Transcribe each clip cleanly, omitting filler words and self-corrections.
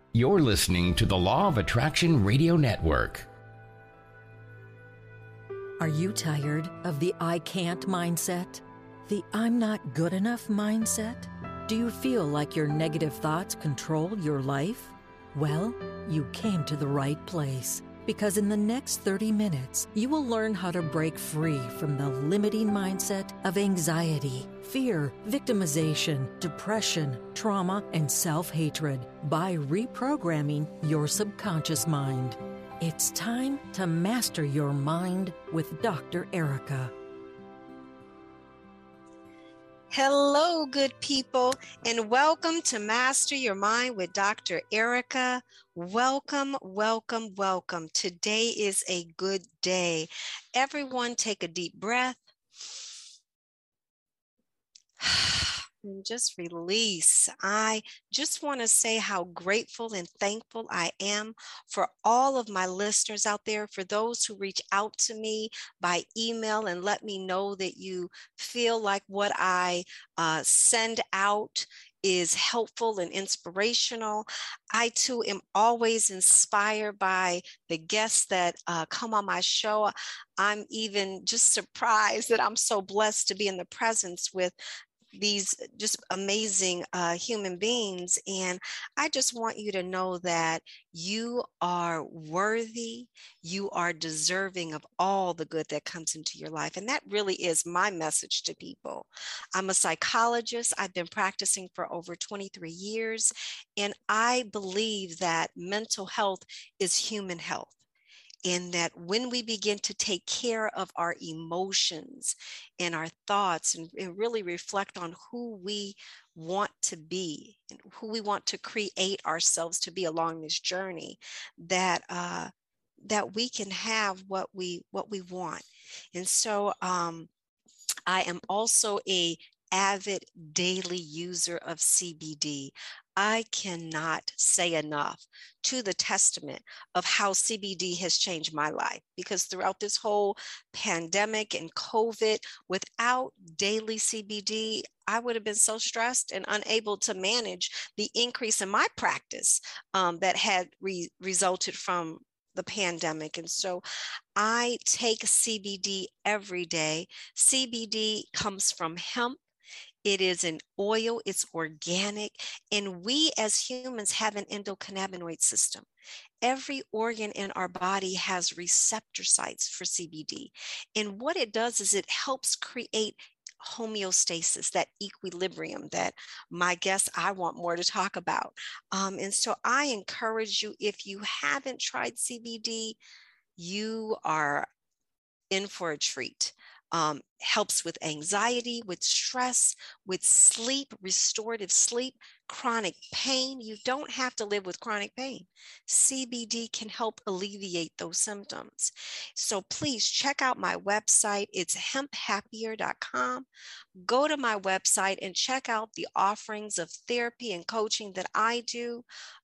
You're listening to the Law of Attraction Radio Network. Are you tired of the I can't mindset? The I'm not good enough mindset? Do you feel like your negative thoughts control your life? Well, you came to the right place, because in the next 30 minutes, you will learn how to break free from the limiting mindset of anxiety, fear, victimization, depression, trauma, and self-hatred by reprogramming your subconscious mind. It's time to master your mind with Dr. Erica. Hello, good people, and welcome to Master Your Mind with Dr. Erica. Welcome, welcome, welcome. Today is a good day. Everyone take a deep breath and just release. I just want to say how grateful and thankful I am for all of my listeners out there, for those who reach out to me by email and let me know that you feel like what I send out is helpful and inspirational. I too am always inspired by the guests that come on my show. I'm even just surprised that I'm so blessed to be in the presence with these just amazing human beings. And I just want you to know that you are worthy, you are deserving of all the good that comes into your life. And that really is my message to people. I'm a psychologist. I've been practicing for over 23 years. And I believe that mental health is human health. And that when we begin to take care of our emotions and our thoughts and really reflect on who we want to be and who we want to create ourselves to be along this journey, that we can have what we want. And so I am also a avid daily user of CBD. I cannot say enough to the testament of how CBD has changed my life, because throughout this whole pandemic and COVID, without daily CBD, I would have been so stressed and unable to manage the increase in my practice that had resulted from the pandemic. And so I take CBD every day. CBD comes from hemp. It is an oil, it's organic, and we as humans have an endocannabinoid system. Every organ in our body has receptor sites for CBD. And what it does is it helps create homeostasis, that equilibrium that my guests I want more to talk about. And so I encourage you, if you haven't tried CBD, you are in for a treat. Helps with anxiety, with stress, with sleep, restorative sleep, chronic pain. You don't have to live with chronic pain. CBD can help alleviate those symptoms. So please check out my website. It's hemphappier.com. Go to my website and check out the offerings of therapy and coaching that I do.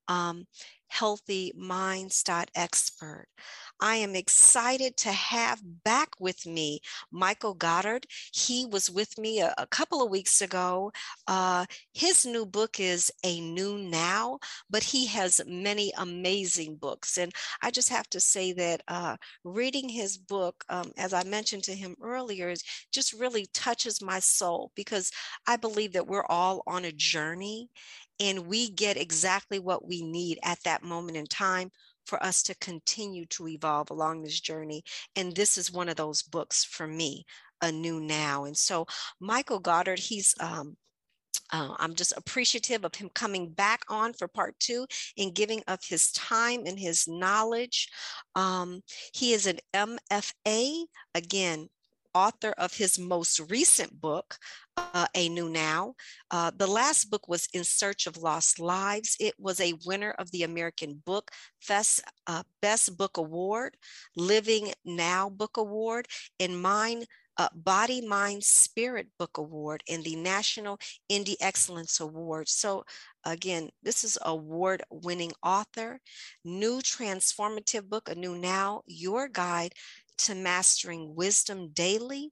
Healthyminds.expert. I am excited to have back with me Michael Goddard. He was with me a couple of weeks ago. His new book is A New Now, but he has many amazing books. And I just have to say that reading his book, as I mentioned to him earlier, just really touches my soul, because I believe that we're all on a journey and we get exactly what we need at that moment in time for us to continue to evolve along this journey. And this is one of those books for me, A New Now. And so Michael Goddard, I'm just appreciative of him coming back on for part 2 and giving of his time and his knowledge. He is an MFA, again, author of his most recent book, A New Now. The last book was In Search of Lost Lives. It was a winner of the American Book Fest Best Book Award, Living Now Book Award, and Body, Mind, Spirit Book Award, and the National Indie Excellence Award. So again, this is award-winning author. New transformative book, A New Now, your guide to mastering wisdom daily,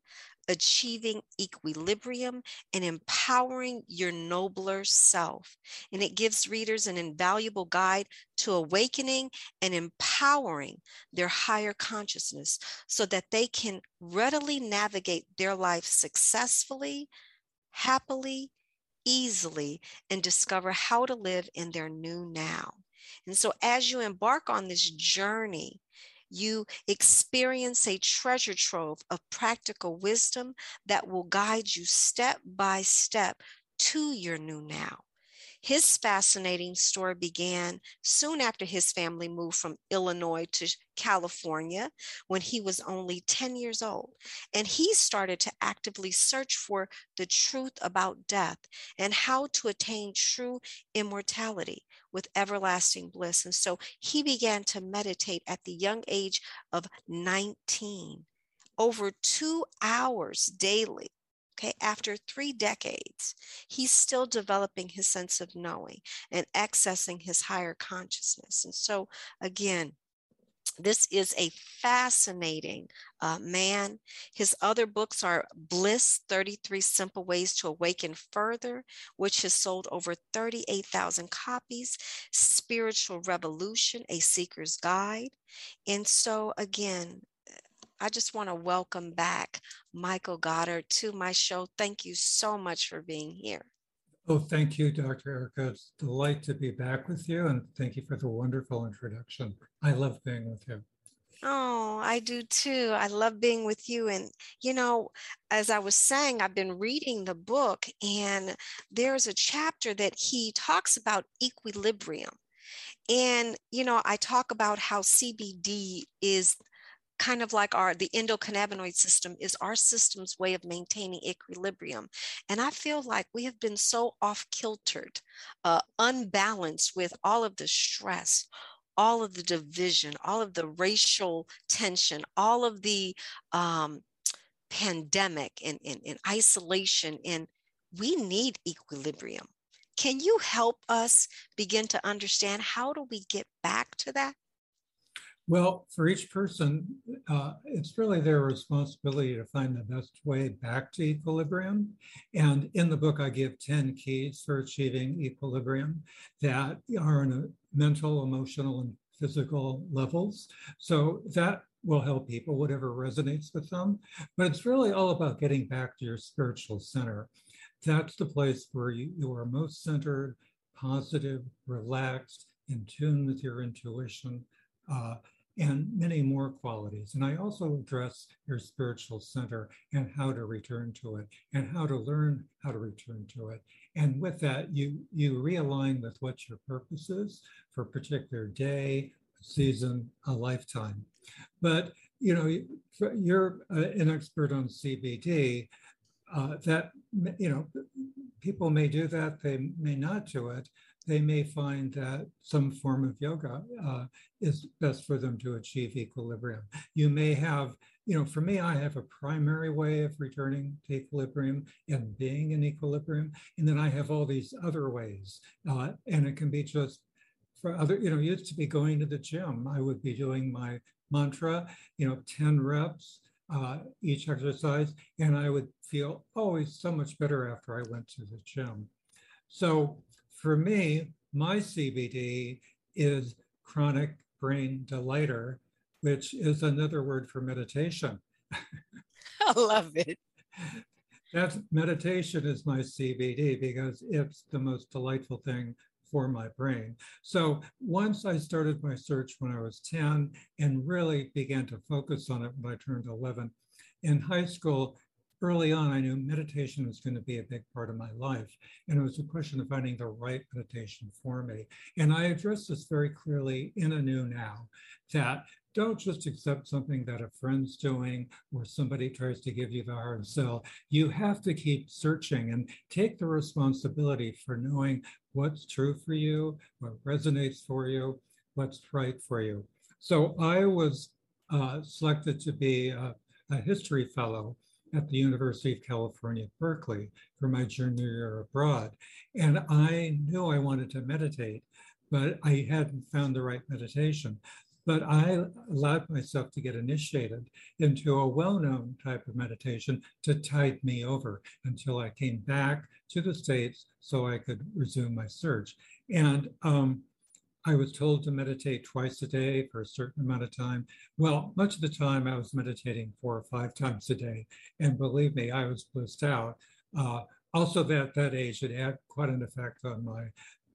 achieving equilibrium, and empowering your nobler self. And it gives readers an invaluable guide to awakening and empowering their higher consciousness so that they can readily navigate their life successfully, happily, easily, and discover how to live in their new now. And so, as you embark on this journey, you experience a treasure trove of practical wisdom that will guide you step by step to your new now. His fascinating story began soon after his family moved from Illinois to California when he was only 10 years old. And he started to actively search for the truth about death and how to attain true immortality with everlasting bliss. And so he began to meditate at the young age of 19, over 2 hours daily. Okay, after 3 decades, he's still developing his sense of knowing and accessing his higher consciousness. And so, again, this is a fascinating man. His other books are Bliss, 33 Simple Ways to Awaken Further, which has sold over 38,000 copies, Spiritual Revolution, A Seeker's Guide. And so, again, I just want to welcome back Michael Goddard to my show. Thank you so much for being here. Oh, thank you, Dr. Erica. It's a delight to be back with you, and thank you for the wonderful introduction. I love being with you. Oh, I do too. I love being with you. And, you know, as I was saying, I've been reading the book, and there's a chapter that he talks about equilibrium. And, you know, I talk about how CBD is kind of like the endocannabinoid system is our system's way of maintaining equilibrium. And I feel like we have been so off-kiltered, unbalanced with all of the stress, all of the division, all of the racial tension, all of the pandemic and isolation. And we need equilibrium. Can you help us begin to understand how do we get back to that? Well, for each person, it's really their responsibility to find the best way back to equilibrium. And in the book, I give 10 keys for achieving equilibrium that are on a mental, emotional, and physical levels. So that will help people, whatever resonates with them. But it's really all about getting back to your spiritual center. That's the place where you are most centered, positive, relaxed, in tune with your intuition, and many more qualities. And I also address your spiritual center and how to return to it and how to learn how to return to it. And with that, you realign with what your purpose is for a particular day, season, a lifetime. But, you know, you're an expert on CBD. That, you know, people may do that, they may not do it. They may find that some form of yoga is best for them to achieve equilibrium. You may have, you know, for me, I have a primary way of returning to equilibrium and being in equilibrium. And then I have all these other ways. And it can be just for other, you know, used to be going to the gym. I would be doing my mantra, you know, 10 reps each exercise. And I would feel always so much better after I went to the gym. So for me, my CBD is chronic brain delighter, which is another word for meditation. I love it. That meditation is my CBD because it's the most delightful thing for my brain. So once I started my search when I was 10 and really began to focus on it when I turned 11, in high school, early on, I knew meditation was going to be a big part of my life. And it was a question of finding the right meditation for me. And I addressed this very clearly in A New Now, that don't just accept something that a friend's doing or somebody tries to give you the hard sell. You have to keep searching and take the responsibility for knowing what's true for you, what resonates for you, what's right for you. So I was selected to be a history fellow at the University of California, Berkeley, for my junior year abroad. And I knew I wanted to meditate, but I hadn't found the right meditation. But I allowed myself to get initiated into a well-known type of meditation to tide me over until I came back to the States so I could resume my search. And I was told to meditate twice a day for a certain amount of time. Well, much of the time I was meditating 4 or 5 times a day. And believe me, I was blissed out. Also, that age, it had quite an effect on my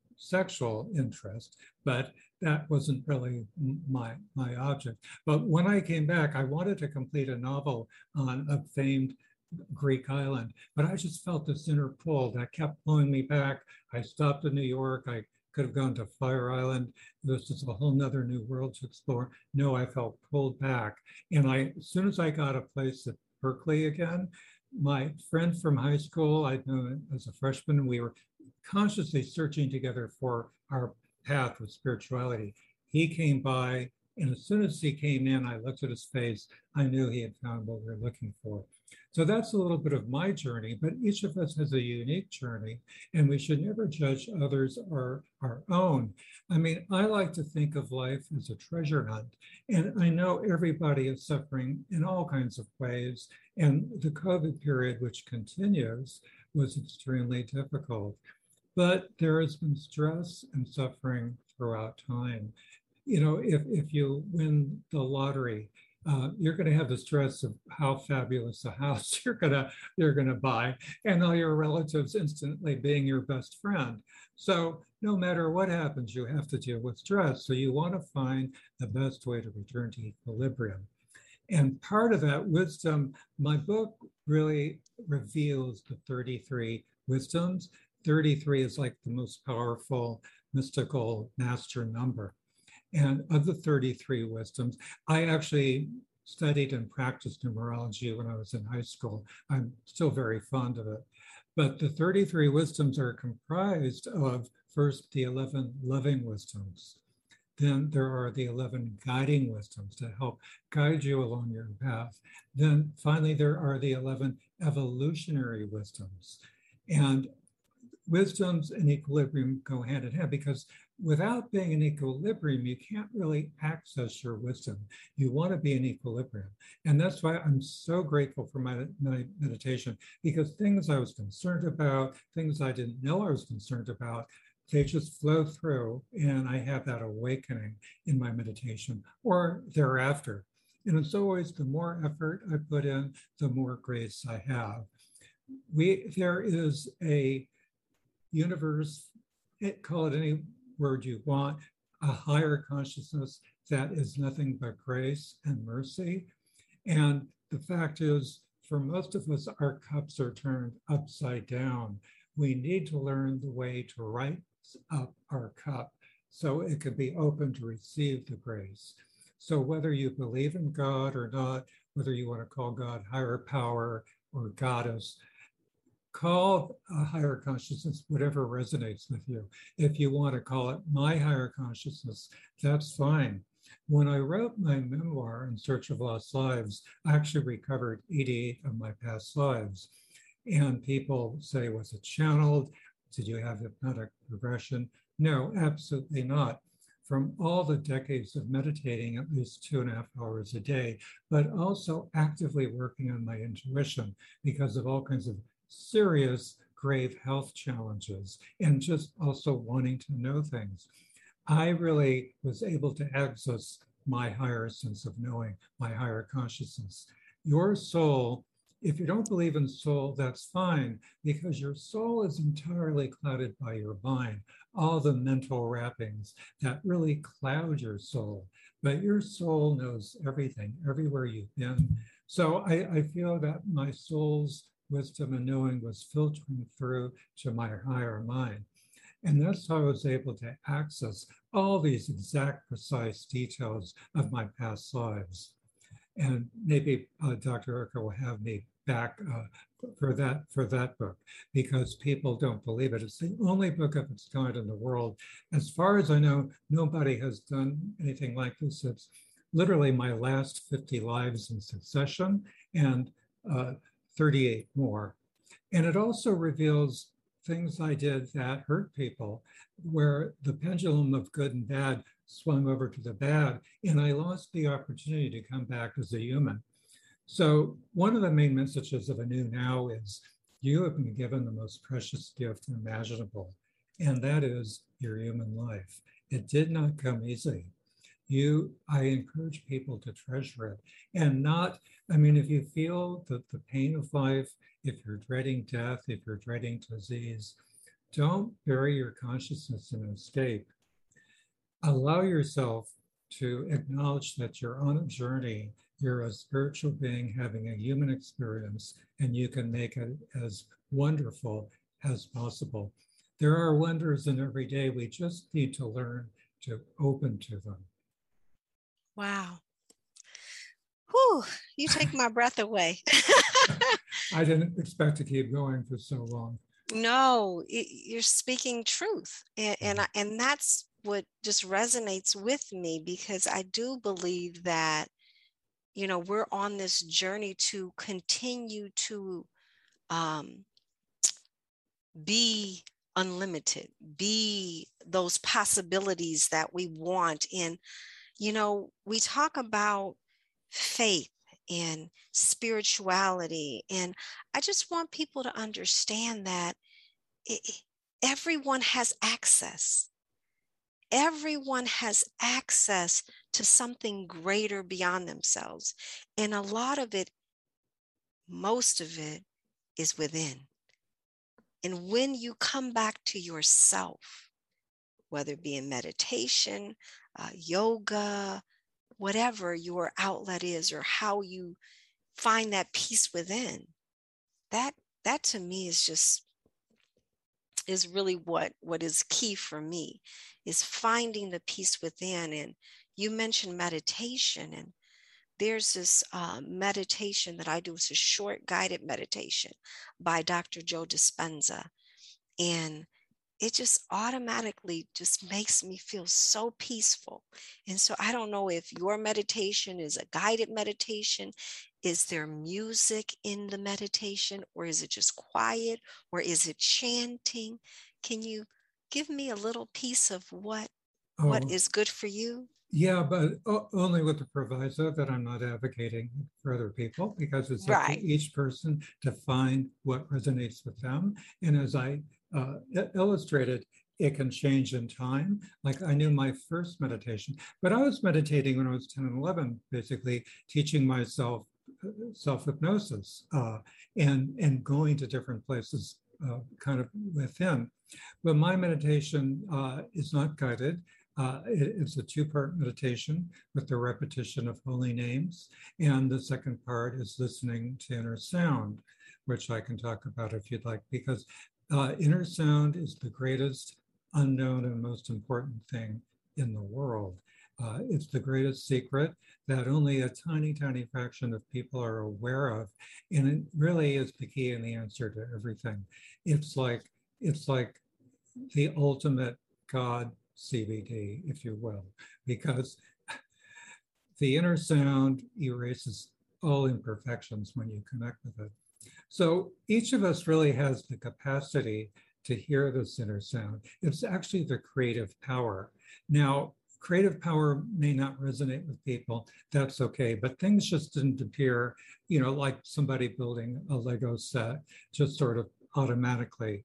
sexual interest, but that wasn't really my object. But when I came back, I wanted to complete a novel on a famed Greek island, but I just felt this inner pull that kept pulling me back. I stopped in New York. I could have gone to Fire Island. This is a whole nother new world to explore. No, I felt pulled back. And as soon as I got a place at Berkeley again, my friend from high school, I'd known as a freshman, we were consciously searching together for our path with spirituality. He came by, and as soon as he came in, I looked at his face. I knew he had found what we were looking for. So that's a little bit of my journey, but each of us has a unique journey, and we should never judge others or our own. I mean, I like to think of life as a treasure hunt, and I know everybody is suffering in all kinds of ways, and the COVID period, which continues, was extremely difficult. But there has been stress and suffering throughout time. You know, if you win the lottery, you're going to have the stress of how fabulous a house you're gonna buy, and all your relatives instantly being your best friend. So no matter what happens, you have to deal with stress. So you want to find the best way to return to equilibrium. And part of that wisdom, my book really reveals the 33 wisdoms. 33 is like the most powerful mystical master number. And of the 33 wisdoms, I actually studied and practiced numerology when I was in high school. I'm still very fond of it. But the 33 wisdoms are comprised of, first, the 11 loving wisdoms. Then there are the 11 guiding wisdoms to help guide you along your path. Then finally, there are the 11 evolutionary wisdoms. And wisdoms and equilibrium go hand in hand, because without being in equilibrium, you can't really access your wisdom. You want to be in equilibrium. And that's why I'm so grateful for my meditation, because things I was concerned about, things I didn't know I was concerned about, they just flow through, and I have that awakening in my meditation or thereafter. And it's always the more effort I put in, the more grace I have. There is a universe, call it any word you want, a higher consciousness that is nothing but grace and mercy. And the fact is, for most of us, our cups are turned upside down. We need to learn the way to rise up our cup so it can be open to receive the grace. So whether you believe in God or not, whether you want to call God higher power or goddess, call a higher consciousness whatever resonates with you. If you want to call it my higher consciousness, that's fine. When I wrote my memoir, In Search of Lost Lives, I actually recovered 88 of my past lives. And people say, was it channeled? Did you have hypnotic regression? No, absolutely not. From all the decades of meditating at least 2.5 hours a day, but also actively working on my intuition because of all kinds of serious, grave health challenges, and just also wanting to know things. I really was able to access my higher sense of knowing, my higher consciousness. Your soul, if you don't believe in soul, that's fine, because your soul is entirely clouded by your mind, all the mental wrappings that really cloud your soul. But your soul knows everything, everywhere you've been. So I feel that my soul's wisdom and knowing was filtering through to my higher mind. And that's how I was able to access all these exact, precise details of my past lives. And maybe Dr. Erica will have me back for that book, because people don't believe it. It's the only book of its kind in the world. As far as I know, nobody has done anything like this. It's literally my last 50 lives in succession and 38 more. And it also reveals things I did that hurt people, where the pendulum of good and bad swung over to the bad, and I lost the opportunity to come back as a human. So one of the main messages of Anew Now is you have been given the most precious gift imaginable, and that is your human life. It did not come easy. I encourage people to treasure it and not, if you feel the pain of life, if you're dreading death, if you're dreading disease, don't bury your consciousness in escape. Allow yourself to acknowledge that you're on a journey. You're a spiritual being having a human experience, and you can make it as wonderful as possible. There are wonders in every day. We just need to learn to open to them. Wow. Whew, you take my breath away. I didn't expect to keep going for so long. No, you're speaking truth. And that's what just resonates with me, because I do believe that, we're on this journey to continue to be unlimited, be those possibilities that we want. And, we talk about faith and spirituality. And I just want people to understand that everyone has access. Everyone has access to something greater beyond themselves. And a lot of it, most of it, is within. And when you come back to yourself, whether it be in meditation, yoga, whatever your outlet is, or how you find that peace within, that to me is really what is key for me, is finding the peace within. And you mentioned meditation, and there's this meditation that I do. It's a short guided meditation by Dr. Joe Dispenza. And it just automatically just makes me feel so peaceful. And so I don't know if your meditation is a guided meditation. Is there music in the meditation, or is it just quiet, or is it chanting? Can you give me a little piece of what is good for you? Yeah, but only with the proviso that I'm not advocating for other people, because it's up to each person to find what resonates with them. And as I illustrated, it can change in time. Like I knew my first meditation, but I was meditating when I was 10 and 11, basically teaching myself self-hypnosis and going to different places kind of within. But my meditation is not guided. It's a two-part meditation with the repetition of holy names. And the second part is listening to inner sound, which I can talk about if you'd like, because inner sound is the greatest unknown and most important thing in the world. It's the greatest secret that only a tiny, tiny fraction of people are aware of. And it really is the key and the answer to everything. It's like the ultimate God CBD, if you will, because the inner sound erases all imperfections when you connect with it. So each of us really has the capacity to hear this inner sound. It's actually the creative power. Now, creative power may not resonate with people, that's okay, but things just didn't appear, like somebody building a Lego set, just sort of automatically.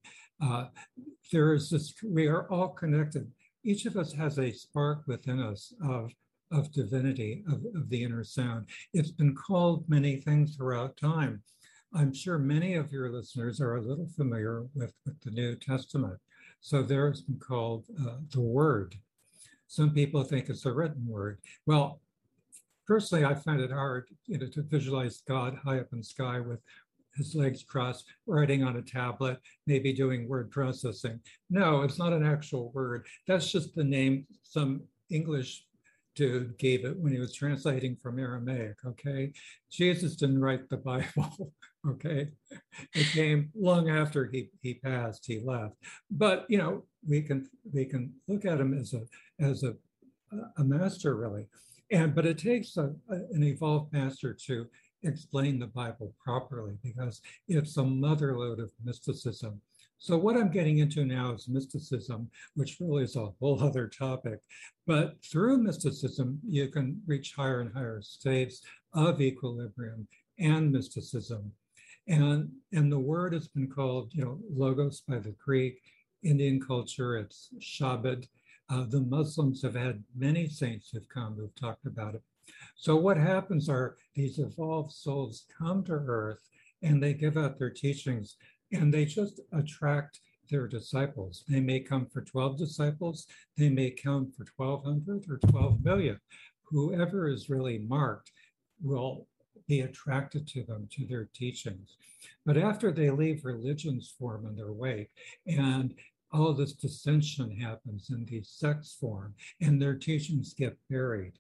We are all connected. Each of us has a spark within us of divinity, of the inner sound. It's been called many things throughout time. I'm sure many of your listeners are a little familiar with the New Testament. So there's been called the Word. Some people think it's a written word. Well, personally, I find it hard to visualize God high up in the sky with his legs crossed, writing on a tablet, maybe doing word processing. No, it's not an actual word. That's just the name some English dude gave it when he was translating from Aramaic, okay? Jesus didn't write the Bible, okay? It came long after he passed, he left. But, we can look at him as a master, really. But it takes an evolved master to explain the Bible properly, because it's a motherlode of mysticism. So what I'm getting into now is mysticism, which really is a whole other topic. But through mysticism, you can reach higher and higher states of equilibrium and mysticism. And the word has been called, logos by the Greek. Indian culture, it's Shabad. The Muslims have had many saints who've come who've talked about it. So what happens are these evolved souls come to Earth and they give out their teachings and they just attract their disciples. They may come for 12 disciples, they may come for 1,200 or 12 million. Whoever is really marked will be attracted to them, to their teachings. But after they leave, religions form in their wake, and all this dissension happens, and these sects form, and their teachings get buried.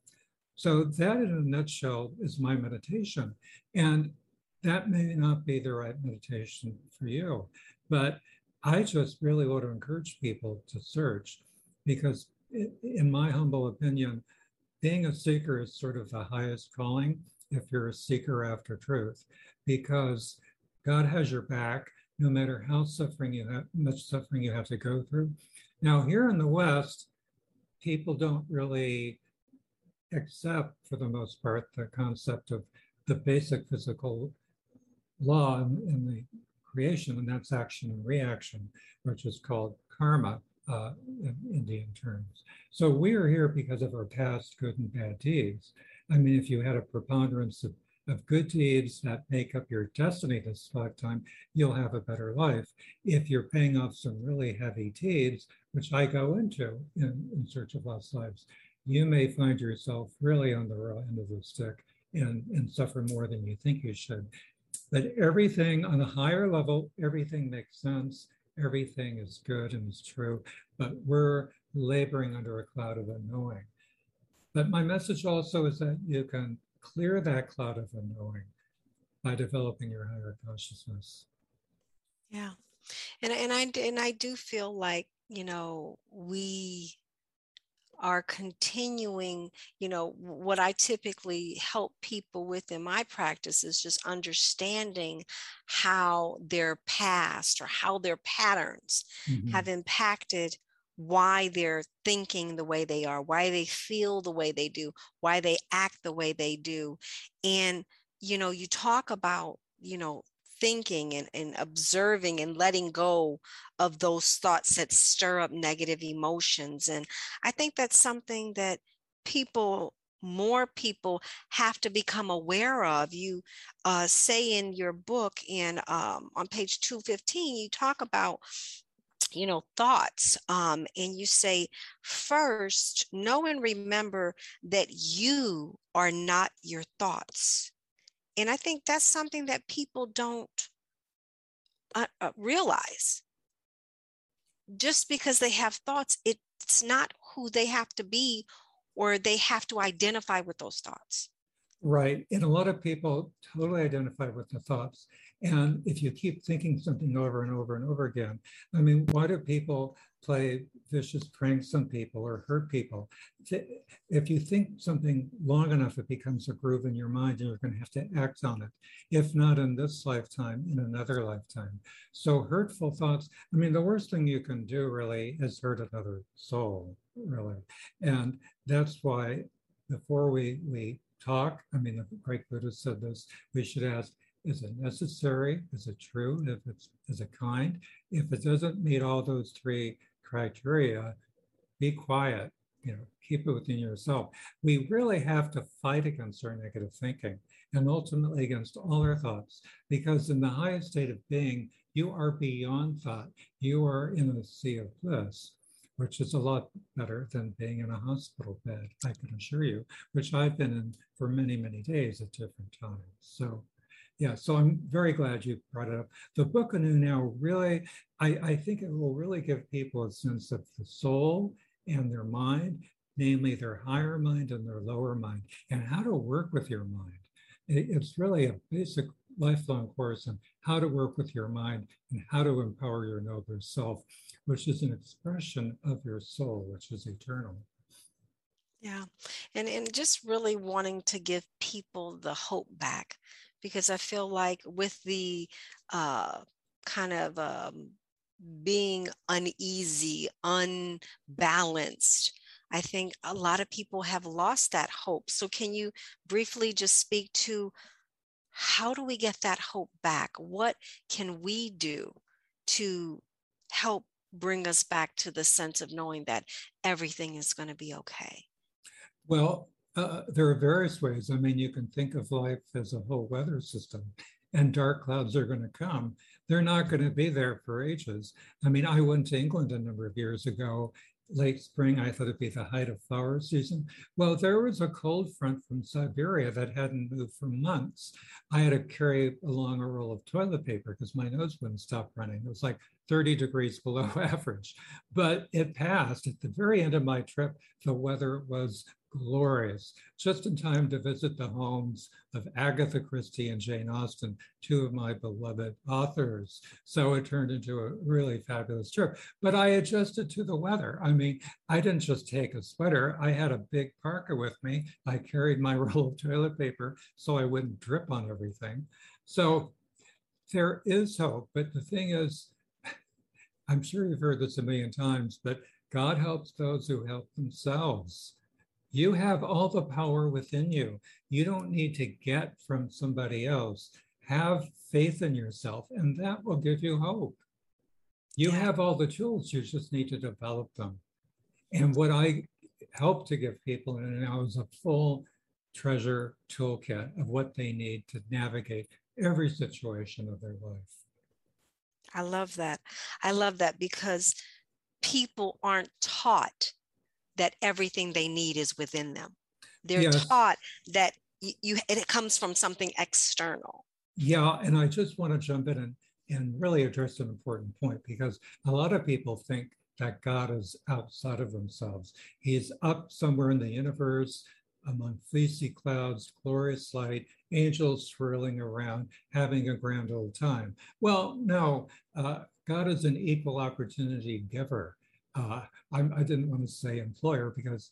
So that, in a nutshell, is my meditation. And that may not be the right meditation for you, but I just really want to encourage people to search, because in my humble opinion, being a seeker is sort of the highest calling if you're a seeker after truth, because God has your back no matter how much suffering you have to go through. Now, here in the West, people don't really accept, for the most part, the concept of the basic physical law in the creation, and that's action and reaction, which is called karma in Indian terms. So we are here because of our past good and bad deeds. I mean, if you had a preponderance of good deeds that make up your destiny this lifetime, you'll have a better life. If you're paying off some really heavy deeds, which I go into in Search of Lost Lives, you may find yourself really on the raw end of the stick and suffer more than you think you should. But everything on a higher level, everything makes sense. Everything is good and is true, but we're laboring under a cloud of unknowing. But my message also is that you can clear that cloud of unknowing by developing your higher consciousness. Yeah. And I do feel like, we are continuing, what I typically help people with in my practice is just understanding how their past or how their patterns have impacted why they're thinking the way they are, why they feel the way they do, why they act the way they do. And, you talk about, thinking and observing and letting go of those thoughts that stir up negative emotions. And I think that's something that more people have to become aware of. You say in your book on page 215, you talk about thoughts. And you say, first, know and remember that you are not your thoughts. And I think that's something that people don't realize. Just because they have thoughts, it's not who they have to be, or they have to identify with those thoughts. Right. And a lot of people totally identify with the thoughts. And if you keep thinking something over and over and over again, I mean, why do people play vicious pranks on people or hurt people? If you think something long enough, it becomes a groove in your mind and you're going to have to act on it. If not in this lifetime, in another lifetime. So hurtful thoughts, I mean, the worst thing you can do really is hurt another soul, really. And that's why before we talk, I mean, the great Buddha said this, we should ask, is it necessary? Is it true? Is it kind? If it doesn't meet all those three criteria, be quiet, keep it within yourself. We really have to fight against our negative thinking and ultimately against all our thoughts, because in the highest state of being, you are beyond thought. You are in a sea of bliss, which is a lot better than being in a hospital bed, I can assure you, which I've been in for many, many days at different times. So yeah, so I'm very glad you brought it up. The Book Anew now really, I think it will really give people a sense of the soul and their mind, namely their higher mind and their lower mind, and how to work with your mind. It's really a basic lifelong course on how to work with your mind and how to empower your nobler self, which is an expression of your soul, which is eternal. Yeah. And just really wanting to give people the hope back, because I feel like with the kind of being uneasy, unbalanced. I think a lot of people have lost that hope. So can you briefly just speak to how do we get that hope back? What can we do to help bring us back to the sense of knowing that everything is going to be okay? Well, there are various ways. I mean, you can think of life as a whole weather system, and dark clouds are going to come. They're not going to be there for ages. I mean, I went to England a number of years ago, late spring. I thought it'd be the height of flower season. Well, there was a cold front from Siberia that hadn't moved for months. I had to carry along a roll of toilet paper because my nose wouldn't stop running. It was like 30 degrees below average, but it passed. At the very end of my trip, the weather was glorious, just in time to visit the homes of Agatha Christie and Jane Austen, two of my beloved authors. So it turned into a really fabulous trip. But I adjusted to the weather. I mean, I didn't just take a sweater. I had a big parka with me. I carried my roll of toilet paper so I wouldn't drip on everything. So there is hope. But the thing is, I'm sure you've heard this a million times, but God helps those who help themselves. You have all the power within you. You don't need to get from somebody else. Have faith in yourself, and that will give you hope. You have all the tools, you just need to develop them. And what I help to give people now is a full treasure toolkit of what they need to navigate every situation of their life. I love that. I love that because people aren't taught that everything they need is within them. They're taught that it comes from something external. Yeah, and I just want to jump in and really address an important point, because a lot of people think that God is outside of themselves. He's up somewhere in the universe among fleecy clouds, glorious light, angels swirling around, having a grand old time. Well, no, God is an equal opportunity giver. I didn't want to say employer because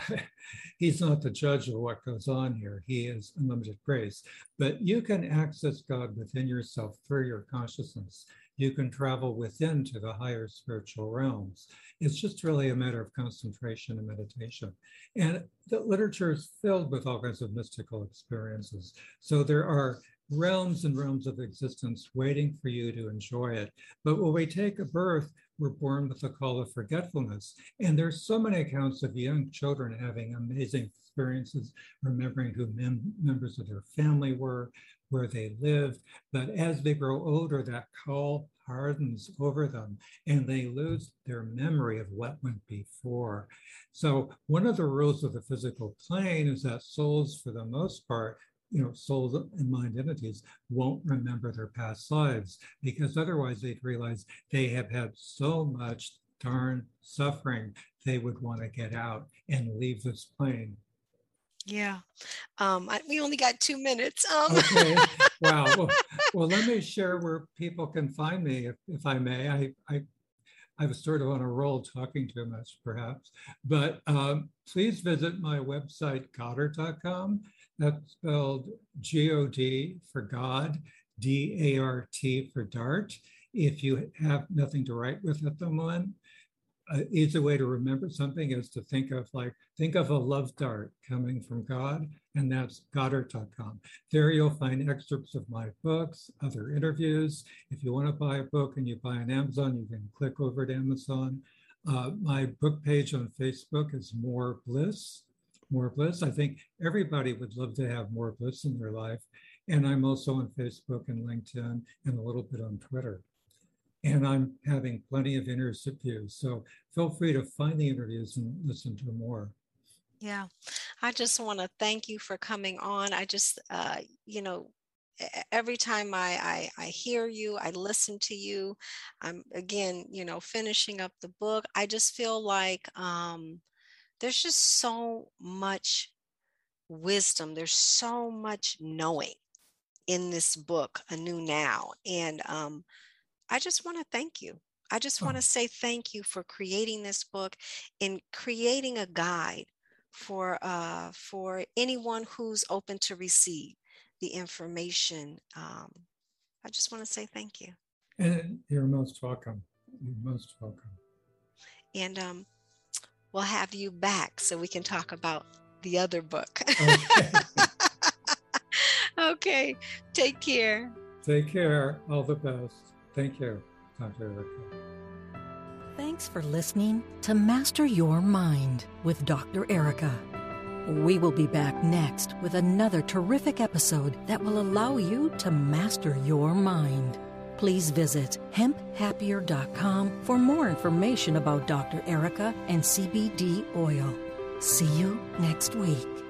he's not the judge of what goes on here. He is unlimited grace. But you can access God within yourself through your consciousness. You can travel within to the higher spiritual realms. It's just really a matter of concentration and meditation. And the literature is filled with all kinds of mystical experiences. So there are realms and realms of existence waiting for you to enjoy it. But when we take a birth, we're born with the call of forgetfulness. And there's so many accounts of young children having amazing experiences, remembering who members of their family were, where they lived. But as they grow older, that call hardens over them and they lose their memory of what went before. So one of the rules of the physical plane is that souls, for the most part, souls and mind entities won't remember their past lives, because otherwise they'd realize they have had so much darn suffering, they would want to get out and leave this plane. Yeah. We only got 2 minutes. Okay. Wow. Well, let me share where people can find me, if I may. I was sort of on a roll talking too much, perhaps. But please visit my website, Goddard.com. That's spelled G-O-D for God, D-A-R-T for Dart. If you have nothing to write with at the moment, an easy way to remember something is to think of a love dart coming from God, and that's Goddard.com. There you'll find excerpts of my books, other interviews. If you want to buy a book and you buy on Amazon, you can click over to Amazon. My book page on Facebook is More Bliss. More Bliss. I think everybody would love to have more bliss in their life. And I'm also on Facebook and LinkedIn and a little bit on Twitter. And I'm having plenty of interviews. So feel free to find the interviews and listen to more. Yeah, I just want to thank you for coming on. I just, every time I hear you, I listen to you, I'm again, finishing up the book. I just feel like there's just so much wisdom. There's so much knowing in this book, A New Now. And I just want to thank you. I just want to say thank you for creating this book and creating a guide for anyone who's open to receive the information. I just want to say thank you. And you're most welcome. You're most welcome. And we'll have you back so we can talk about the other book. Okay. Okay. Take care. Take care. All the best. Thank you, Dr. Erica. Thanks for listening to Master Your Mind with Dr. Erica. We will be back next with another terrific episode that will allow you to master your mind. Please visit hemphappier.com for more information about Dr. Erica and CBD oil. See you next week.